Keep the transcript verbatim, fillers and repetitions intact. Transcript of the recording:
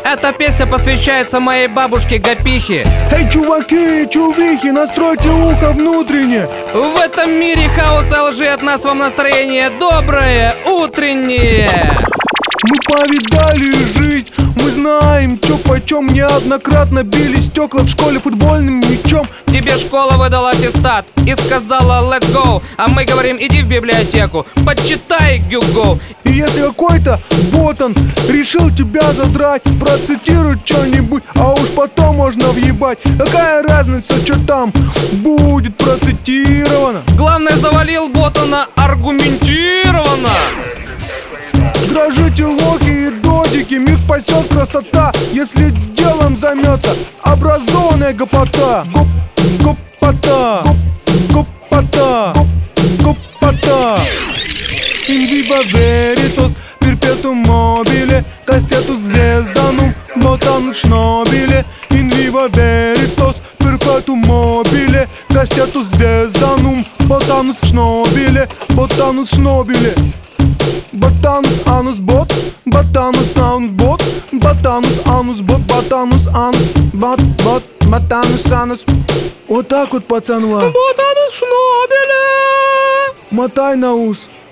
Эта песня посвящается моей бабушке Гапихе. Эй, чуваки, чувихи, настройте ухо внутренне. В этом мире хаоса лжи, от нас вам настроение доброе, утреннее. Мы повидали жизнь, мы знаем, чё почем. Неоднократно били стекла в школе футбольным мячом. Тебе школа выдала аттестат и сказала let's go, а мы говорим иди в библиотеку, почитай Гюго. И если какой-то ботан решил тебя задрать, процитируй что-нибудь, а уж потом можно въебать. Какая разница, что там будет процитировано? Главное, завалил ботана аргументированно. Дрожите локи и додики, мир спасет красота, если делом займется образованная гопота. Гоп, гопота, гоп, гопота, гоп, гопота. In viva veritas, perpetuum mobile, castetus звезданум, botanus schnobile. In viva veritas, perpetuum mobile, castetus звезданум, botanus schnobile, botanus schnobile. Botanus anus bot, botanus anus bot, botanus anus bot, botanus anus bot, bot, botanus anus. Вот так вот, пацанва. Ботанус шнобеля. Мотай на ус.